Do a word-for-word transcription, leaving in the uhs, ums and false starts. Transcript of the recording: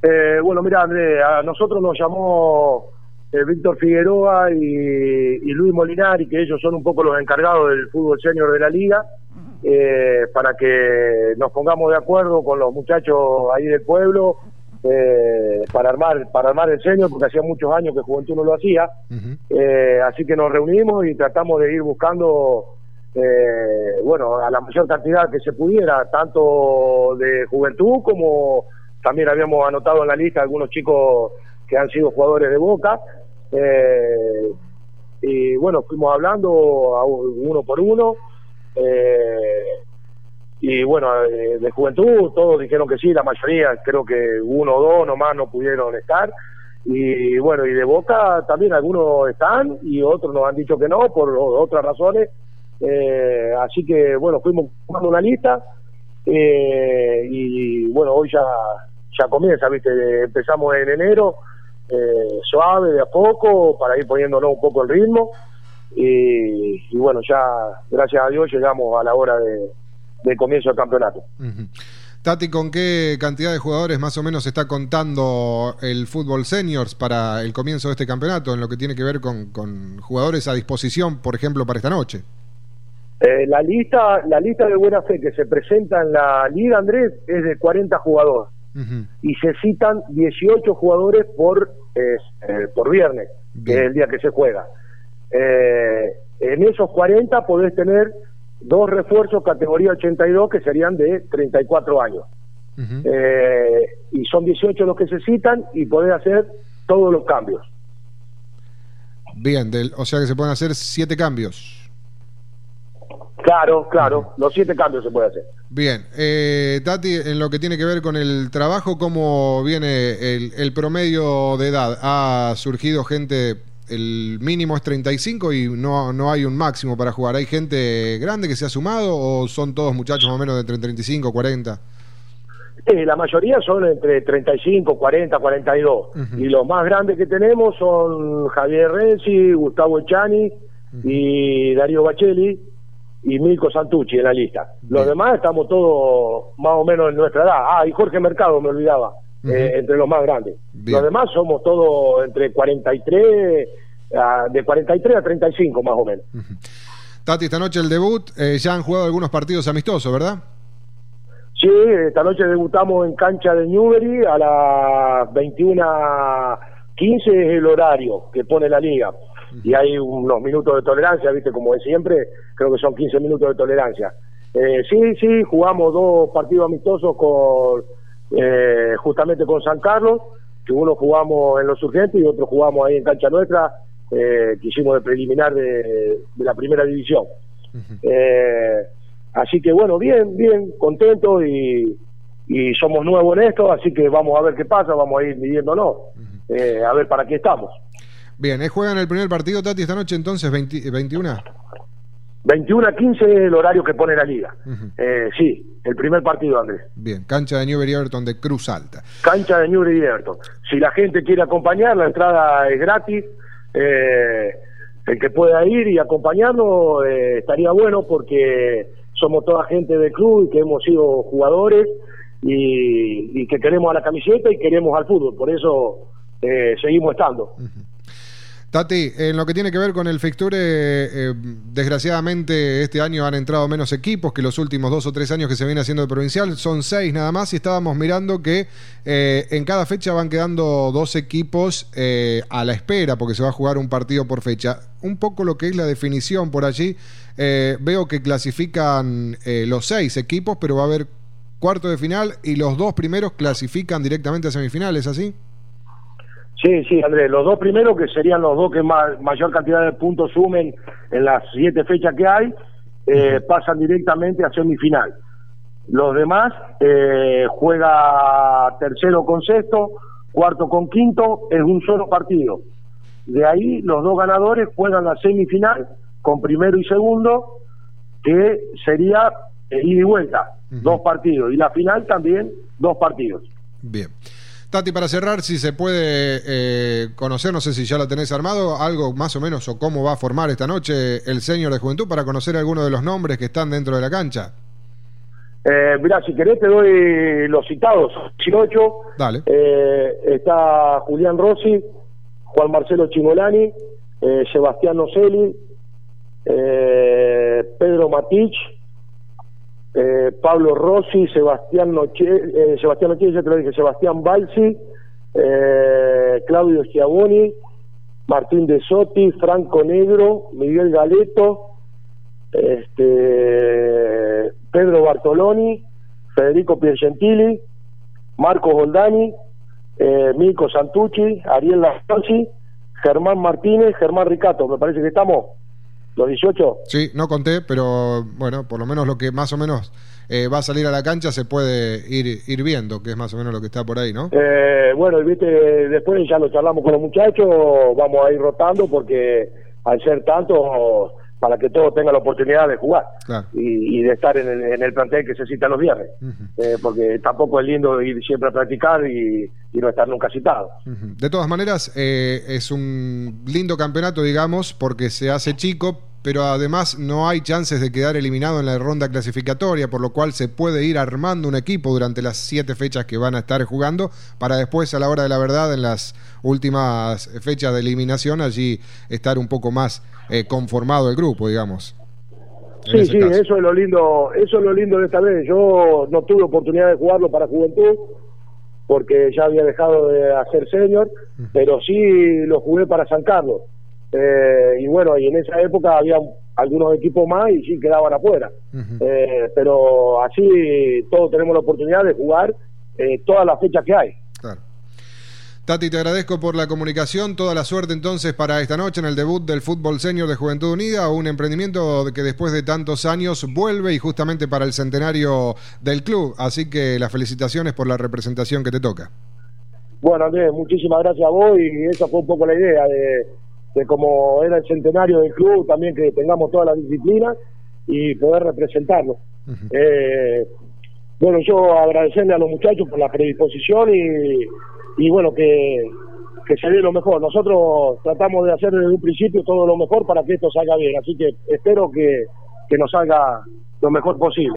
Eh, bueno, mira, Andrés, a nosotros nos llamó eh, Víctor Figueroa y, y Luis Molinari, que ellos son un poco los encargados del fútbol senior de la liga, eh, para que nos pongamos de acuerdo con los muchachos ahí del pueblo, eh, para armar para armar el senior, porque hacía muchos años que Juventud no lo hacía. Uh-huh. eh, así que nos reunimos y tratamos de ir buscando, eh, bueno, a la mayor cantidad que se pudiera, tanto de Juventud como... También habíamos anotado en la lista algunos chicos que han sido jugadores de Boca. Eh, y bueno, fuimos hablando a uno por uno. Eh, y bueno, de, de Juventud, todos dijeron que sí, la mayoría, creo que uno o dos nomás no pudieron estar. Y bueno, y de Boca también algunos están y otros nos han dicho que no, por otras razones. Eh, así que bueno, fuimos buscando una lista. Eh, y bueno, hoy ya... ya comienza, viste, empezamos en enero, eh, suave, de a poco, para ir poniéndonos un poco el ritmo, y, y bueno, ya, gracias a Dios, llegamos a la hora de, de comienzo del campeonato. Uh-huh. Tati, ¿con qué cantidad de jugadores más o menos está contando el fútbol seniors para el comienzo de este campeonato, en lo que tiene que ver con, con jugadores a disposición, por ejemplo, para esta noche? Eh, la lista la lista de buena fe que se presenta en la Liga, Andrés, es de cuarenta jugadores. Uh-huh. Y se citan dieciocho jugadores por eh, eh, por viernes, bien, que es el día que se juega. Eh, en esos cuarenta podés tener dos refuerzos categoría ochenta y dos que serían de treinta y cuatro años. Uh-huh. Eh, y son dieciocho los que se citan y podés hacer todos los cambios. Bien, del, o sea que se pueden hacer siete cambios. Claro, claro, uh-huh. Los siete cambios se puede hacer. Bien, eh, Tati, en lo que tiene que ver con el trabajo, ¿cómo viene el, el promedio de edad? ¿Ha surgido gente, el mínimo es treinta y cinco y no, no hay un máximo para jugar? ¿Hay gente grande que se ha sumado o son todos muchachos más o menos de entre treinta y cinco, cuarenta? Sí, la mayoría son entre treinta y cinco, cuarenta, cuarenta y dos. Uh-huh. Y los más grandes que tenemos son Javier Renzi, Gustavo Echani, uh-huh, y Darío Bacheli y Milko Santucci en la lista. Bien. Los demás estamos todos más o menos en nuestra edad. Ah, y Jorge Mercado, me olvidaba, uh-huh, eh, entre los más grandes. Bien. Los demás somos todos entre cuarenta y tres, uh, de cuarenta y tres a treinta y cinco más o menos. Uh-huh. Tati, esta noche el debut, eh, ya han jugado algunos partidos amistosos, ¿verdad? Sí, esta noche debutamos en cancha de Newbery a las veintiuna quince, es el horario que pone la liga. Y hay unos minutos de tolerancia, viste, como de siempre, creo que son quince minutos de tolerancia. Eh, sí, sí, jugamos dos partidos amistosos con eh, justamente con San Carlos, que uno jugamos en Los Urgentes y otro jugamos ahí en cancha nuestra, eh, que hicimos de preliminar de, de la primera división. Uh-huh. Eh, así que bueno, bien, bien, contento y, y somos nuevos en esto, así que vamos a ver qué pasa, vamos a ir midiéndonos, uh-huh, eh, a ver para qué estamos. Bien, ¿juegan el primer partido, Tati, esta noche entonces, veinte, veintiuna? veintiuna quince es el horario que pone la liga. Uh-huh. Eh, sí, el primer partido, Andrés. Bien, cancha de Newbery Everton de Cruz Alta. Cancha de Newbery Everton. Si la gente quiere acompañar, la entrada es gratis. Eh, el que pueda ir y acompañarnos eh, estaría bueno porque somos toda gente del club y que hemos sido jugadores y, y que queremos a la camiseta y queremos al fútbol. Por eso eh, seguimos estando. Uh-huh. Tati, en lo que tiene que ver con el fixture, eh, eh, desgraciadamente este año han entrado menos equipos que los últimos dos o tres años que se viene haciendo el provincial, son seis nada más, y estábamos mirando que eh, en cada fecha van quedando dos equipos eh, a la espera, porque se va a jugar un partido por fecha. Un poco lo que es la definición por allí, eh, veo que clasifican eh, los seis equipos, pero va a haber cuarto de final y los dos primeros clasifican directamente a semifinales, ¿así? Sí, sí, Andrés, los dos primeros, que serían los dos que más, mayor cantidad de puntos sumen en las siete fechas que hay, eh, uh-huh, pasan directamente a semifinal. Los demás eh, juega tercero con sexto, cuarto con quinto, es un solo partido. De ahí los dos ganadores juegan la semifinal con primero y segundo, que sería eh, ida y vuelta, uh-huh, dos partidos, y la final también dos partidos. Bien. Tati, para cerrar, si se puede eh, conocer, no sé si ya lo tenés armado, algo más o menos o cómo va a formar esta noche el senior de Juventud para conocer algunos de los nombres que están dentro de la cancha. Eh, mirá, si querés te doy los citados. dieciocho. Dale. Eh, está Julián Rossi, Juan Marcelo Chingolani, eh, Sebastián Nocelli, eh, Pedro Matich, eh, Pablo Rossi, Sebastián Noche, eh, Sebastián Noche, ya te lo dije, Sebastián Balsi, eh, Claudio Schiavoni, Martín De Sotti, Franco Negro, Miguel Galeto, este, Pedro Bartoloni, Federico Piergentili, Marcos Goldani, eh, Mico Santucci, Ariel Lafanzi, Germán Martínez, Germán Ricato. Me parece que estamos los dieciocho. Sí, no conté, pero bueno, por lo menos lo que más o menos eh, va a salir a la cancha se puede ir ir viendo, que es más o menos lo que está por ahí, ¿no? Eh, bueno, y viste, después ya lo charlamos con los muchachos, vamos a ir rotando porque al ser tanto, para que todos tengan la oportunidad de jugar, claro, y, y de estar en el, en el plantel que se cita los viernes, uh-huh. eh, porque tampoco es lindo ir siempre a practicar y, y no estar nunca citado. Uh-huh. De todas maneras, eh, es un lindo campeonato, digamos, porque se hace chico, pero además no hay chances de quedar eliminado en la ronda clasificatoria, por lo cual se puede ir armando un equipo durante las siete fechas que van a estar jugando, para después, a la hora de la verdad, en las últimas fechas de eliminación, allí estar un poco más eh, conformado el grupo, digamos. Sí, sí, caso. eso es lo lindo, eso es lo lindo de esta vez. Yo no tuve oportunidad de jugarlo para Juventud, porque ya había dejado de hacer senior, uh-huh. pero sí lo jugué para San Carlos. Eh, y bueno, y en esa época había algunos equipos más y sí quedaban afuera. Uh-huh. Eh, pero así todos tenemos la oportunidad de jugar eh, todas las fechas que hay. Claro. Tati, te agradezco por la comunicación, toda la suerte entonces para esta noche en el debut del fútbol senior de Juventud Unida, un emprendimiento que después de tantos años vuelve y justamente para el centenario del club, así que las felicitaciones por la representación que te toca. Bueno, Andrés, muchísimas gracias a vos, y esa fue un poco la idea de, de cómo era el centenario del club, también que tengamos todas las disciplinas y poder representarlo. Uh-huh. eh, bueno, yo agradecerle a los muchachos por la predisposición y y bueno, que, que se dé lo mejor. Nosotros tratamos de hacer desde un principio todo lo mejor para que esto salga bien, así que espero que, que nos salga lo mejor posible.